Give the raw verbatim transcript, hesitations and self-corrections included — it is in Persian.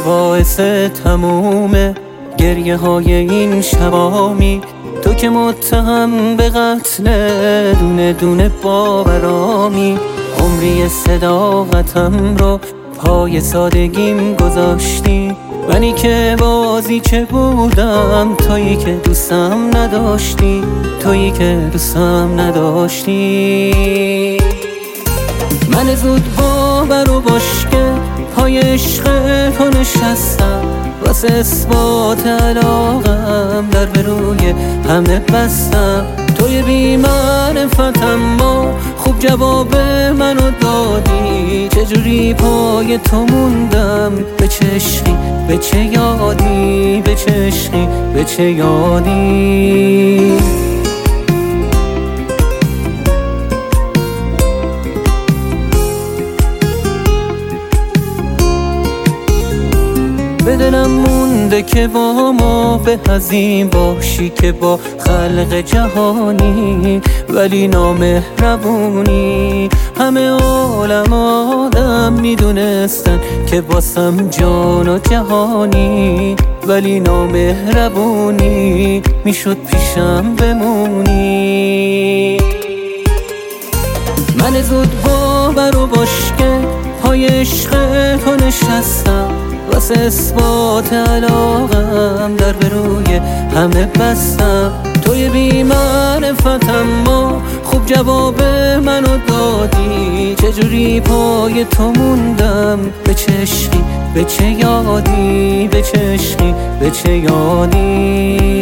باعث تموم گریه های این شبامی، تو که متهم به قتل دونه دونه باورامی. عمری صداقتم رو پای سادگیم گذاشتی، منی که بازی چه بودم، تویی که دوستم نداشتی، تویی که دوستم نداشتی. من زود باور و باشکه پای عشق تو نشستم، واسه اثبات علاقم در به روی همه بستم. توی بی معرفتم ما خوب جواب منو دادی، چجوری پای تو موندم، به چه عشقی به چه یادی، به چه عشقی به چه یادی. به دلم مونده که با ما به هزین باشی که با خلق جهانی، ولی نامهربونی. همه عالم آدم میدونستن که واسم جان و جهانی، ولی نامهربونی میشد پیشم بمونی. من زود باور و باشکه پای عشق تو نشستم، واسه اثبات علاقم در به روی همه بستم. توی بی معرفتم ما خوب جواب منو دادی، چجوری پای تو موندم، به چه عشقی به چه یادی، به چه عشقی به چه یادی.